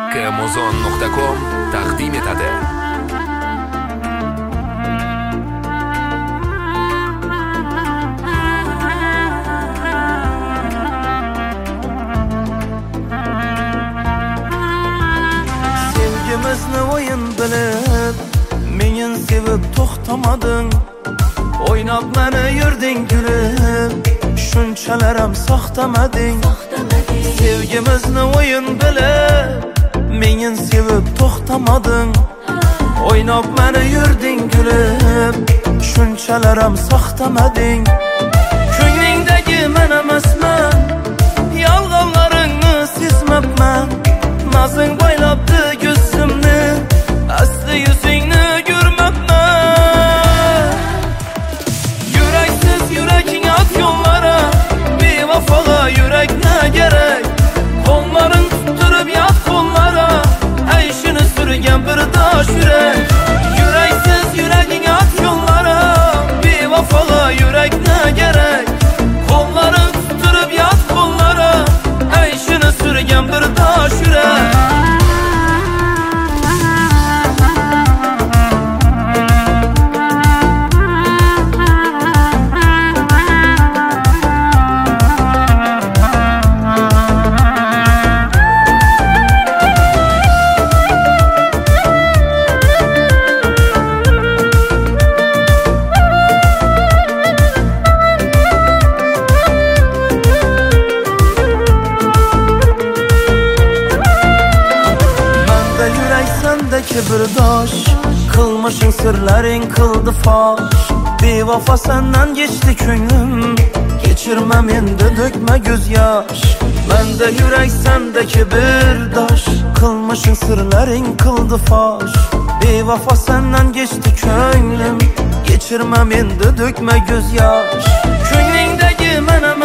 Amazon.com taqdim etadi. Sevgimizni o'yin bilib, meni sevib to'xtamading. O'ynab meni yurding gülib, shunchalar ham soxtamading. Sevgimizni o'yin bilib, meni sevib to'xtamading. O'ynab meni yurding gülib, shunchalar ham soxtamading. Ko'nglingdagi men emasman, yolg'onlaringni sezmabman. Nazing bo'ylabdi ko'zimni, asli yuzingni ko'rmabman. Yuraksiz yuraking at yo'llara, bevafoga yurak ne gerek? Qo'llaring tuttirib yat qo'llara, ayshini surgan bir tosh yurak. Yuraksiz yuraking at yo'llara, bevafoga yurak ne gerek? Qo'llaring tuttirib yat qo'llara, ayshini surgan bir tosh yurak. Kibirdosh, qilmishing sirlaring qildi fosh. Bevafo sendan geçti ko'nglim, kechirma menda dökma göz yosh. Menda yurak senda kibirdosh, qilmishing sirlaring qildi fosh. Bevafo sendan geçti ko'nglim, kechirma menda dökma göz yosh. Ko'nglingdagi men